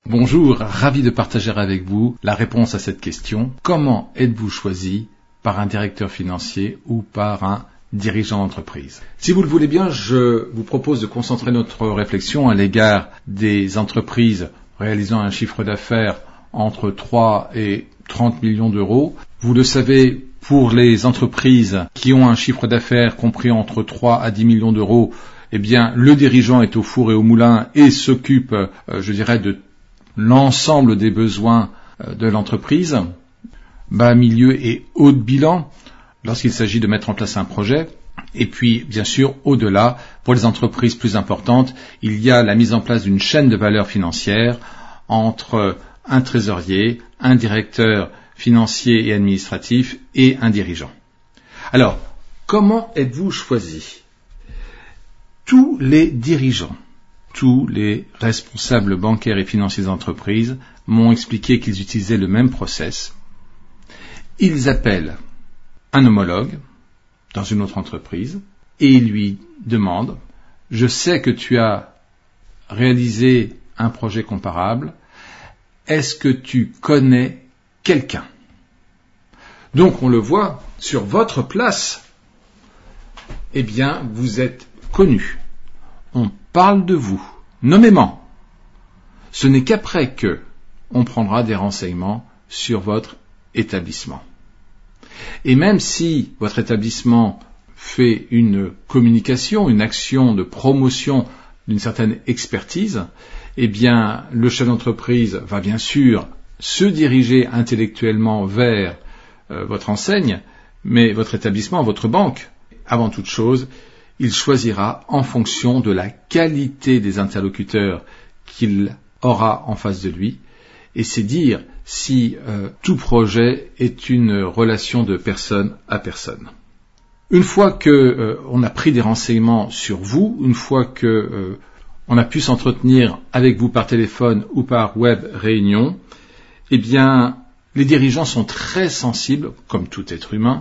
Bonjour, ravi de partager avec vous la réponse à cette question. Comment êtes-vous choisi par un directeur financier ou par un dirigeant d'entreprise? Si vous le voulez bien, je vous propose de concentrer notre réflexion à l'égard des entreprises réalisant un chiffre d'affaires entre 3 et 30 millions d'euros. Vous le savez, pour les entreprises qui ont un chiffre d'affaires compris entre 3 à 10 millions d'euros, eh bien, le dirigeant est au four et au moulin et s'occupe, de l'ensemble des besoins de l'entreprise, bas, milieu et haut de bilan, lorsqu'il s'agit de mettre en place un projet. Et puis, bien sûr, au-delà, pour les entreprises plus importantes, il y a la mise en place d'une chaîne de valeur financière entre un trésorier, un directeur financier et administratif et un dirigeant. Alors, comment êtes-vous choisi? Tous les dirigeants, tous les responsables bancaires et financiers d'entreprise m'ont expliqué qu'ils utilisaient le même process. Ils appellent un homologue dans une autre entreprise et ils lui demandent « Je sais que tu as réalisé un projet comparable, est-ce que tu connais quelqu'un ?» Donc on le voit, sur votre place, eh bien vous êtes connu. On parle de vous, nommément. Ce n'est qu'après que on prendra des renseignements sur votre établissement. Et même si votre établissement fait une communication, une action de promotion d'une certaine expertise, eh bien, le chef d'entreprise va bien sûr se diriger intellectuellement vers votre enseigne, mais votre établissement, votre banque, avant toute chose, il choisira en fonction de la qualité des interlocuteurs qu'il aura en face de lui, et c'est dire si tout projet est une relation de personne à personne. Une fois que on a pris des renseignements sur vous, une fois que on a pu s'entretenir avec vous par téléphone ou par web réunion, eh bien, les dirigeants sont très sensibles, comme tout être humain,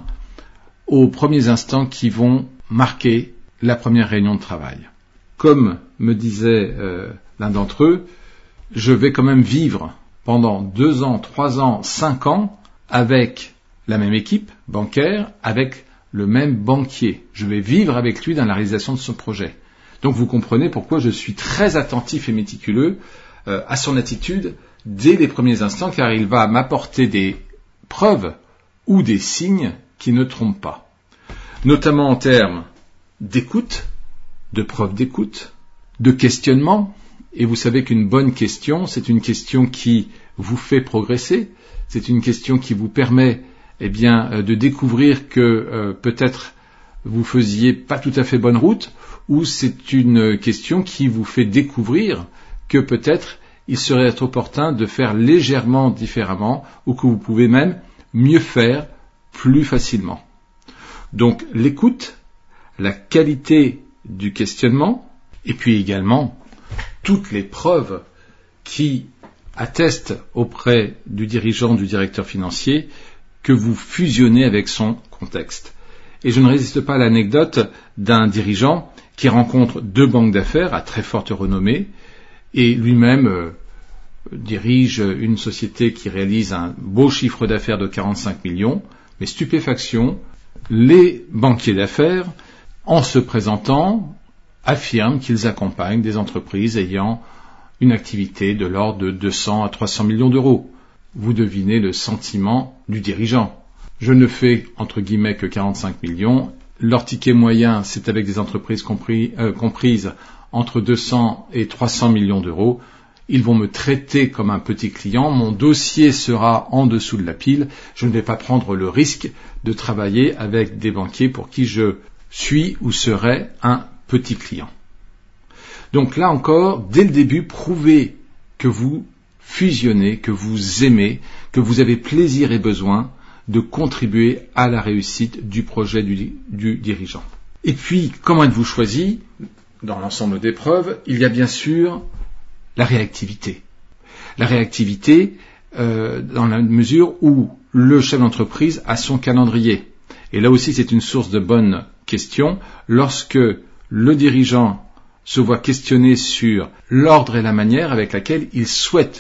aux premiers instants qui vont marquer la première réunion de travail. Comme me disait l'un d'entre eux, je vais quand même vivre pendant 2 ans, 3 ans, 5 ans avec la même équipe bancaire, avec le même banquier. Je vais vivre avec lui dans la réalisation de ce projet. Donc vous comprenez pourquoi je suis très attentif et méticuleux à son attitude dès les premiers instants, car il va m'apporter des preuves ou des signes qui ne trompent pas. Notamment en termes d'écoute, de preuve d'écoute, de questionnement. Et vous savez qu'une bonne question, c'est une question qui vous fait progresser, c'est une question qui vous permet de découvrir que peut-être vous faisiez pas tout à fait bonne route, ou c'est une question qui vous fait découvrir que peut-être il serait opportun de faire légèrement différemment, ou que vous pouvez même mieux faire plus facilement. Donc l'écoute, la qualité du questionnement, et puis également toutes les preuves qui attestent auprès du dirigeant, du directeur financier, que vous fusionnez avec son contexte. Et je ne résiste pas à l'anecdote d'un dirigeant qui rencontre 2 banques d'affaires à très forte renommée, et lui-même dirige une société qui réalise un beau chiffre d'affaires de 45 millions, mais stupéfaction, les banquiers d'affaires, en se présentant, affirment qu'ils accompagnent des entreprises ayant une activité de l'ordre de 200 à 300 millions d'euros. Vous devinez le sentiment du dirigeant. Je ne fais, entre guillemets, que 45 millions. Leur ticket moyen, c'est avec des entreprises comprises entre 200 et 300 millions d'euros. Ils vont me traiter comme un petit client. Mon dossier sera en dessous de la pile. Je ne vais pas prendre le risque de travailler avec des banquiers pour qui je suis ou serai un petit client. Donc là encore, dès le début, prouvez que vous fusionnez, que vous aimez, que vous avez plaisir et besoin de contribuer à la réussite du projet du dirigeant. Et puis, comment êtes-vous choisi? Dans l'ensemble des preuves, il y a bien sûr la réactivité. La réactivité dans la mesure où le chef d'entreprise a son calendrier. Et là aussi, c'est une source de bonnes questions. Lorsque le dirigeant se voit questionner sur l'ordre et la manière avec laquelle il souhaite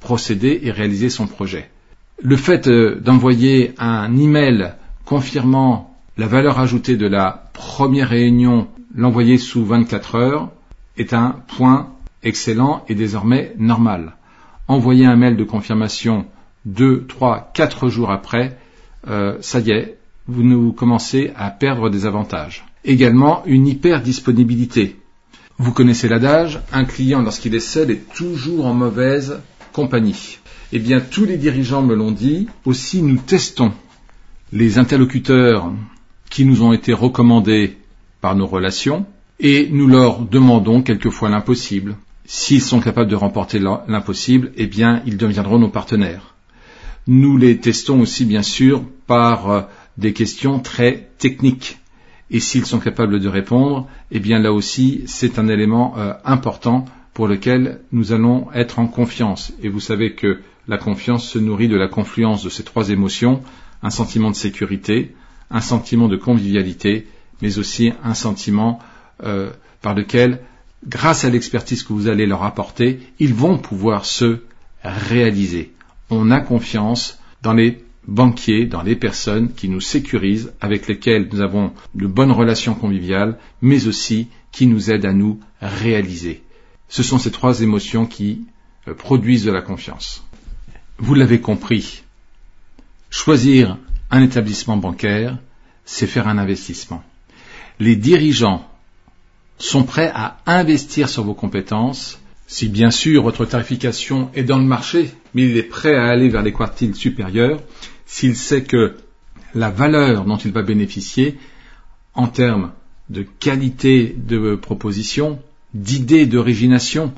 procéder et réaliser son projet. Le fait d'envoyer un email confirmant la valeur ajoutée de la première réunion, l'envoyer sous 24 heures, est un point excellent et désormais normal. Envoyer un mail de confirmation 2, 3, 4 jours après, ça y est, vous commencez à perdre des avantages. Également, une hyper-disponibilité. Vous connaissez l'adage, un client lorsqu'il est seul est toujours en mauvaise compagnie. Eh bien, tous les dirigeants me l'ont dit, aussi nous testons les interlocuteurs qui nous ont été recommandés par nos relations et nous leur demandons quelquefois l'impossible. S'ils sont capables de remporter l'impossible, eh bien, ils deviendront nos partenaires. Nous les testons aussi, bien sûr, par des questions très techniques. Et s'ils sont capables de répondre, eh bien, là aussi, c'est un élément important pour lequel nous allons être en confiance. Et vous savez que la confiance se nourrit de la confluence de ces trois émotions, un sentiment de sécurité, un sentiment de convivialité, mais aussi un sentiment par lequel, grâce à l'expertise que vous allez leur apporter, ils vont pouvoir se réaliser. On a confiance dans les banquiers, dans les personnes qui nous sécurisent, avec lesquelles nous avons de bonnes relations conviviales, mais aussi qui nous aident à nous réaliser. Ce sont ces trois émotions qui produisent de la confiance. Vous l'avez compris, choisir un établissement bancaire, c'est faire un investissement. Les dirigeants sont prêts à investir sur vos compétences, si bien sûr votre tarification est dans le marché, mais il est prêt à aller vers les quartiles supérieurs, s'il sait que la valeur dont il va bénéficier en termes de qualité de proposition, d'idées d'origination,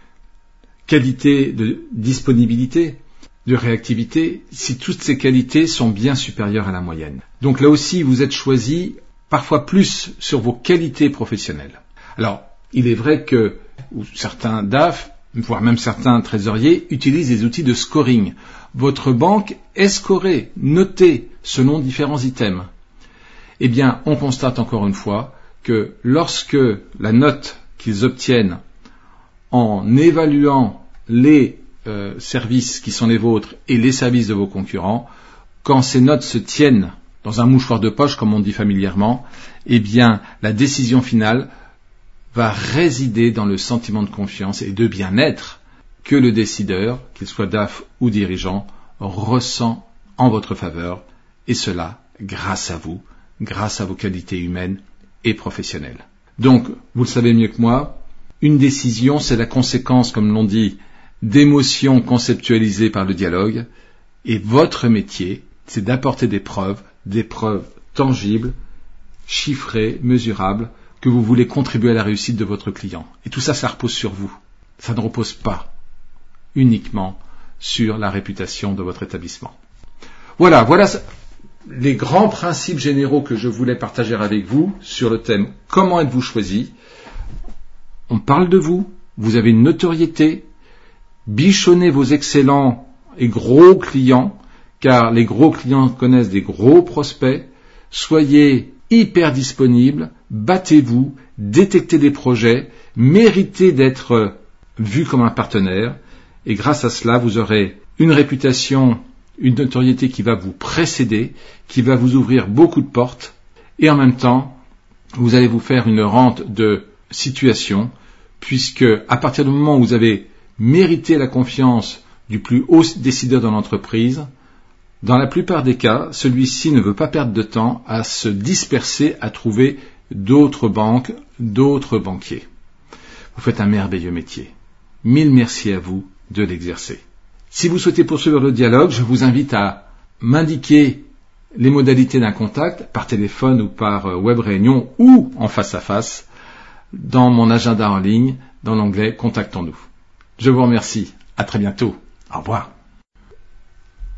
qualité de disponibilité, de réactivité, si toutes ces qualités sont bien supérieures à la moyenne. Donc là aussi, vous êtes choisi parfois plus sur vos qualités professionnelles. Alors, il est vrai que certains DAF, voire même certains trésoriers, utilisent des outils de scoring. Votre banque est scorée, notée, selon différents items. Eh bien, on constate encore une fois que lorsque la note qu'ils obtiennent en évaluant les services qui sont les vôtres et les services de vos concurrents, quand ces notes se tiennent dans un mouchoir de poche, comme on dit familièrement, eh bien, la décision finale va résider dans le sentiment de confiance et de bien-être que le décideur, qu'il soit DAF ou dirigeant, ressent en votre faveur, et cela grâce à vous, grâce à vos qualités humaines et professionnelles. Donc, vous le savez mieux que moi, une décision, c'est la conséquence, comme l'on dit, d'émotions conceptualisées par le dialogue, et votre métier, c'est d'apporter des preuves tangibles, chiffrées, mesurables, que vous voulez contribuer à la réussite de votre client. Et tout ça, ça repose sur vous. Ça ne repose pas uniquement sur la réputation de votre établissement. Voilà les grands principes généraux que je voulais partager avec vous sur le thème « Comment êtes-vous choisi ?» On parle de vous, vous avez une notoriété, bichonnez vos excellents et gros clients, car les gros clients connaissent des gros prospects, soyez hyper disponibles, battez-vous, détectez des projets, méritez d'être vu comme un partenaire, et grâce à cela, vous aurez une réputation, une notoriété qui va vous précéder, qui va vous ouvrir beaucoup de portes, et en même temps, vous allez vous faire une rente de situation, puisque à partir du moment où vous avez mérité la confiance du plus haut décideur dans l'entreprise, dans la plupart des cas, celui-ci ne veut pas perdre de temps à se disperser, à trouver d'autres banques, d'autres banquiers. Vous faites un merveilleux métier. 1000 merci à vous de l'exercer. Si vous souhaitez poursuivre le dialogue, je vous invite à m'indiquer les modalités d'un contact, par téléphone ou par web réunion ou en face à face, dans mon agenda en ligne, dans l'onglet Contactons-nous. Je vous remercie. À très bientôt. Au revoir.